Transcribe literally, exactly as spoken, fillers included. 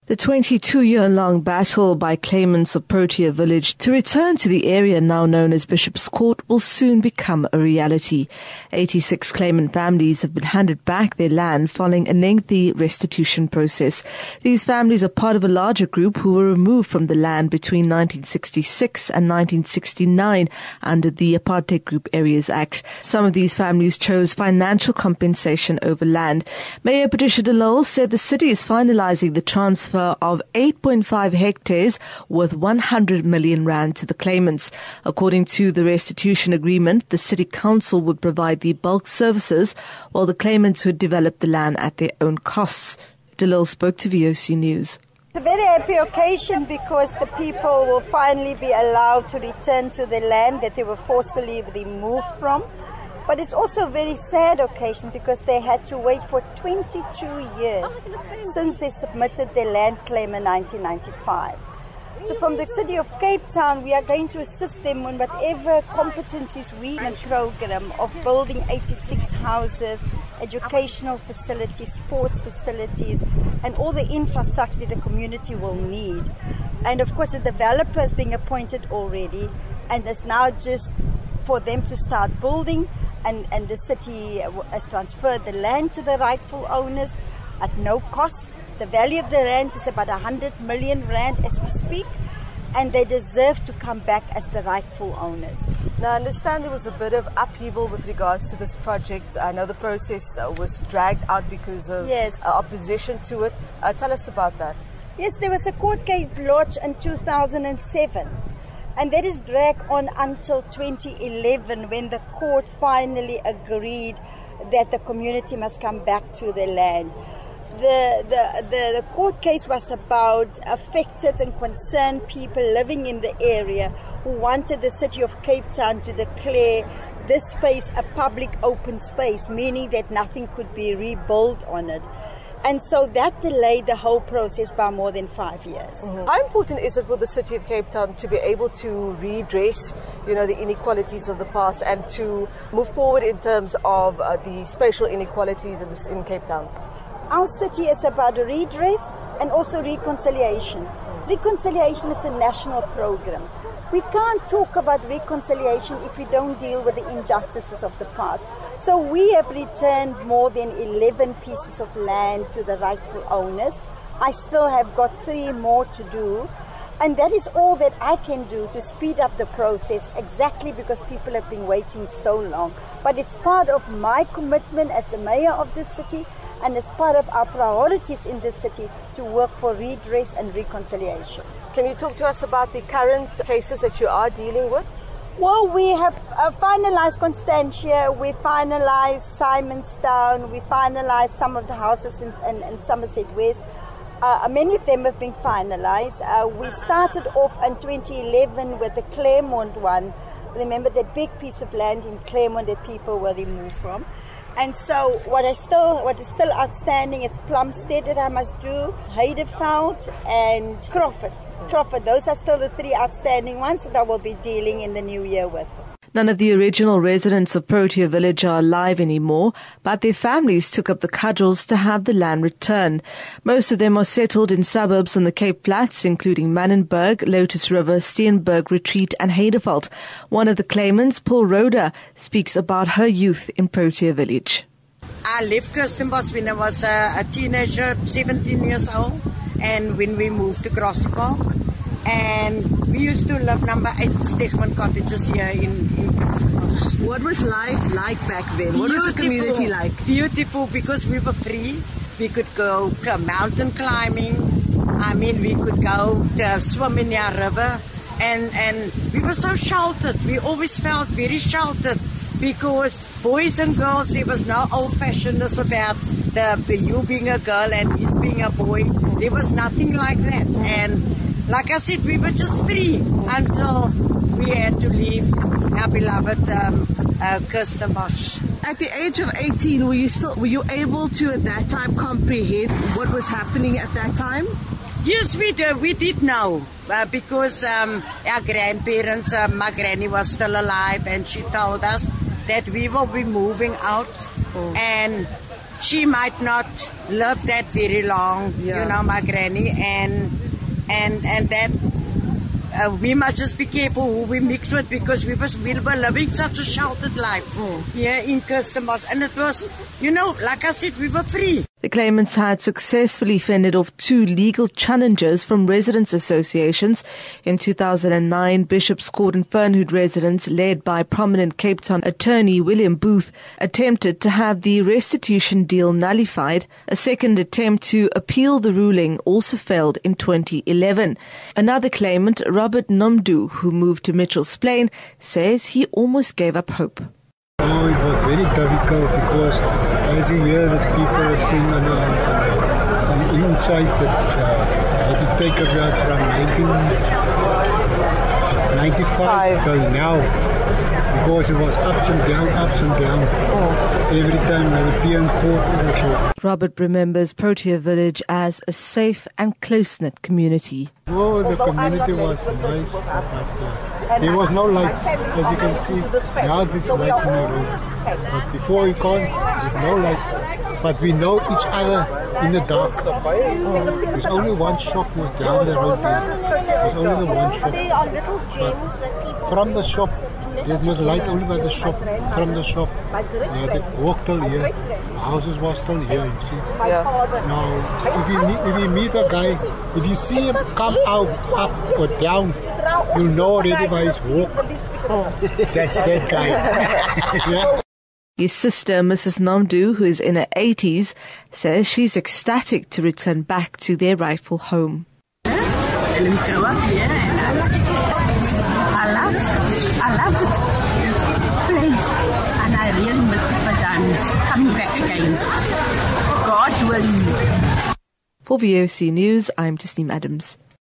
The twenty-two-year-long battle by claimants of Protea Village to return to the area now known as Bishop's Court will soon become a reality. eighty-six claimant families have been handed back their land following a lengthy restitution process. These families are part of a larger group who were removed from the land between nineteen sixty-six and nineteen sixty-nine under the Apartheid Group Areas Act. Some of these families chose financial compensation over land. Mayor Patricia de Lille said the city is finalizing the transfer of eight point five hectares worth one hundred million rand to the claimants. According to the restitution agreement, the city council would provide the bulk services while the claimants would develop the land at their own costs. De Lille spoke to V O C News. It's a very happy occasion because the people will finally be allowed to return to the land that they were forcibly removed from. But it's also a very sad occasion because they had to wait for twenty-two years since they submitted their land claim in nineteen ninety-five. So from the city of Cape Town, we are going to assist them in whatever competencies we in a program of building eighty-six houses, educational facilities, sports facilities, and all the infrastructure that the community will need. And of course, the developer is being appointed already, and it's now just for them to start building. And, and the city has transferred the land to the rightful owners at no cost. The value of the land is about one hundred million rand as we speak, and they deserve to come back as the rightful owners. Now, I understand there was a bit of upheaval with regards to this project. I know the process uh, was dragged out because of yes. uh, opposition to it. Uh, tell us about that. Yes, there was a court case lodged in two thousand seven. And that is dragged on until twenty eleven when the court finally agreed that the community must come back to the land. The, the, the, the court case was about affected and concerned people living in the area who wanted the city of Cape Town to declare this space a public open space, meaning that nothing could be rebuilt on it. And so that delayed the whole process by more than five years. Mm-hmm. How important is it for the city of Cape Town to be able to redress, you know, the inequalities of the past and to move forward in terms of uh, the spatial inequalities in, this, in Cape Town? Our city is about redress and also reconciliation. Reconciliation is a national program. We can't talk about reconciliation if we don't deal with the injustices of the past. So we have returned more than eleven pieces of land to the rightful owners. I still have got three more to do. And that is all that I can do to speed up the process, exactly because people have been waiting so long. But it's part of my commitment as the mayor of this city and as part of our priorities in this city to work for redress and reconciliation. Can you talk to us about the current cases that you are dealing with? Well, we have uh, finalized Constantia, we finalized Simonstown, we finalized some of the houses in, in, in Somerset West. Uh, many of them have been finalized. Uh, we started off in twenty eleven with the Claremont one. Remember that big piece of land in Claremont that people were removed from. And so what is still what is still outstanding, it's Plumstead that I must do, Heideveld and Crawford. Crawford, those are still the three outstanding ones that I will be dealing in the new year with. None of the original residents of Protea Village are alive anymore, but their families took up the cudgels to have the land returned. Most of them are settled in suburbs on the Cape Flats, including Manenberg, Lotus River, Steenberg Retreat and Heideveld. One of the claimants, Paul Roda, speaks about her youth in Protea Village. I left Kirstenbosch when I was a, a teenager, seventeen years old, and when we moved to Grassy Park. And we used to live number eight Stegman cottages here in, in Kirstenbosch. What was life like back then? What was the community like? Beautiful, because we were free. We could go to mountain climbing. I mean, we could go to swim in our river. And, and we were so sheltered. We always felt very sheltered because boys and girls, there was no old-fashionedness about the, you being a girl and he's being a boy. There was nothing like that. And like I said, we were just free until we had to leave our beloved um, uh, Kirstenbosch. At the age of eighteen, were you still were you able to at that time comprehend what was happening at that time? Yes, we did. We did know uh, because um, our grandparents, uh, my granny was still alive, and she told us that we will be moving out, oh. and she might not live that very long, Yeah. you know, my granny, and and and that uh, we must just be careful who we mix with, because we was we were living such a sheltered life Mm. here in Kirstenbosch, and it was, you know, like I said, we were free. The claimants had successfully fended off two legal challenges from residents' associations. In two thousand nine, Bishop's Court and Fernhoed residents, led by prominent Cape Town attorney William Booth, attempted to have the restitution deal nullified. A second attempt to appeal the ruling also failed in twenty eleven. Another claimant, Robert Nomdu, who moved to Mitchell's Plain, says he almost gave up hope. Oh, it was very difficult because as you hear that people are saying on, uh, on the inside that uh, had to take it out from nineteen ninety-five till now, because it was ups and down, ups and down. Oh. Every time when the P M court also. Robert remembers Protea Village as a safe and close-knit community. Oh, the community was nice, but uh, there was no lights, as you can see. Now there's light in the room, but before you can't, there's no light. But we know each other in the dark. Oh, there's only one shop down the road there. There's only the one shop. But from the shop, there's no light only by the shop. From the shop, yeah, they walk till here. The houses was still here, you see. Yeah. Now, if you meet, if you meet a guy, if you see him come out, up or down, you know already by his walk. That's that guy. Yeah. His sister, Missus Namdu, who is in her eighties, says she's ecstatic to return back to their rightful home. I love, I love the place, and I really miss it, but I'm coming back again. God willing. For V O C News, I'm Tasneem Adams.